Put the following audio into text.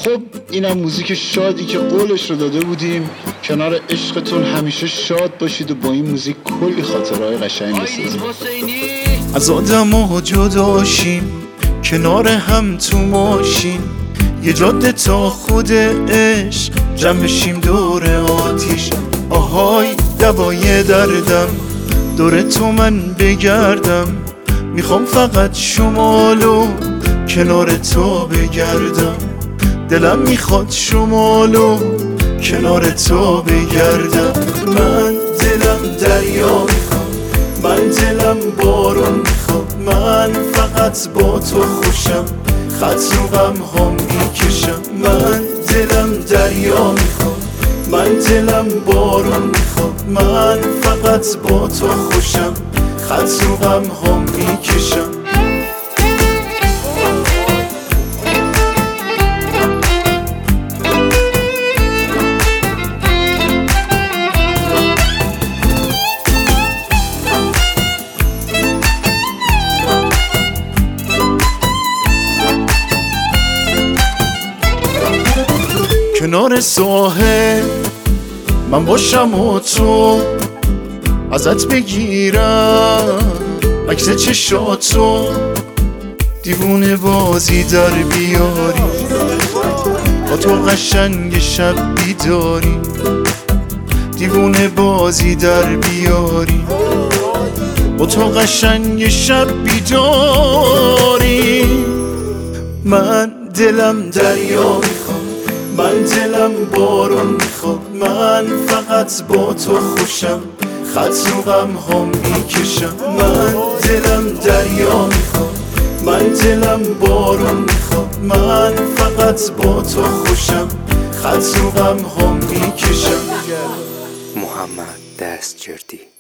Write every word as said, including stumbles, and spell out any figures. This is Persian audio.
خب اینم موزیک شادی که قولش رو داده بودیم کنار عشقتون همیشه شاد باشید و با این موزیک کلی خاطرهای قشنگ بسازید. از آدم ها جداشیم کنار هم تو ماشین، یه جاده تا خود عشق جمع بشیم دور آتیش. آهای دوای دردم دور تو من بگردم، میخوام فقط شمالو کنار تو بگردم. دلم میخواد شمالو کنار تو بگردم. من دلم دریا میخوام، من دلم بارون میخوام، من فقط با تو خوشم، خط رو غم هم میکشم. من دلم دریا میخوام، من دلم بارون میخوام، من فقط با تو خوشم، خط رو غم هم میکشم. کنار ساحل من باشم و تو ازت بگیرم عکس چشاتو، دیوونه بازی در بیاری، با تو قشنگ شب بیداری، دیوونه بازی در بیاری، با تو قشنگ شب بیداری. من دلم دریا میخوام، من دلم بارون میخوام، من فقط با تو خوشم، خط رو غم هم میکشم. من دلم دریا میخوام، من دلم بارون میخوام، من فقط با تو خوشم، خط رو غم هم میکشم. محمد دستجردی.